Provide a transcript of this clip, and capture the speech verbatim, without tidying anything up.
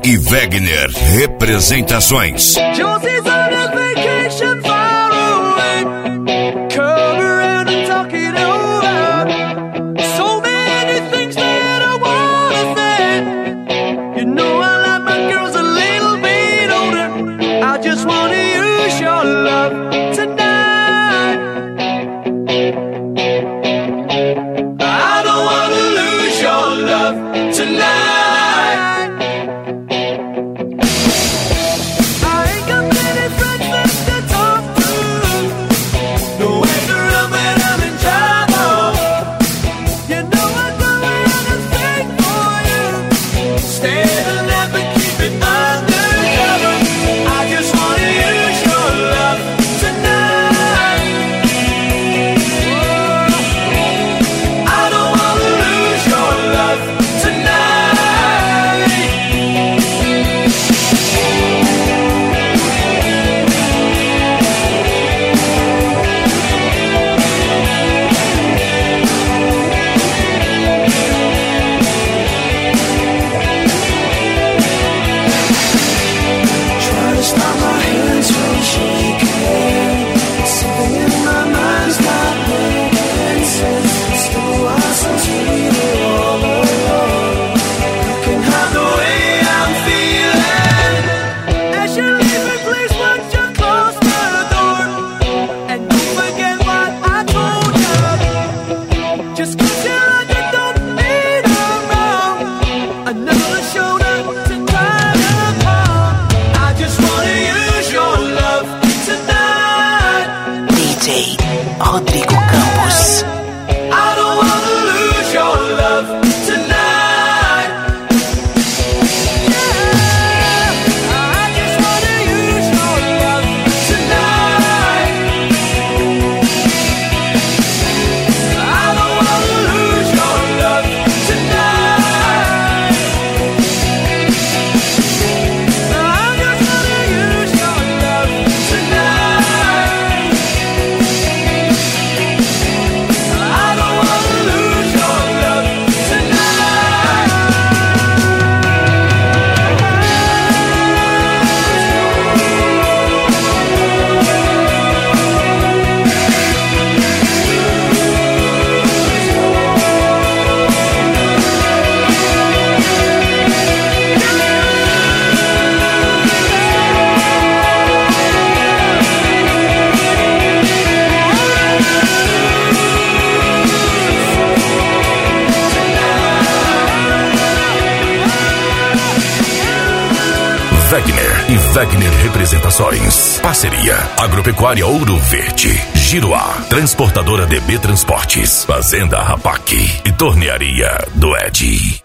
e Wegner Representações. Rodrigo Campos. I don't wanna lose your love tonight. Yeah, I just wanna use your love tonight. I don't wanna lose your love tonight. I just wanna use your love tonight. I don't wanna lose your love Wegner e Wegner Representações. Parceria Agropecuária Ouro Verde, Giroá, Transportadora D B Transportes, Fazenda Rapac e Tornearia do Ed.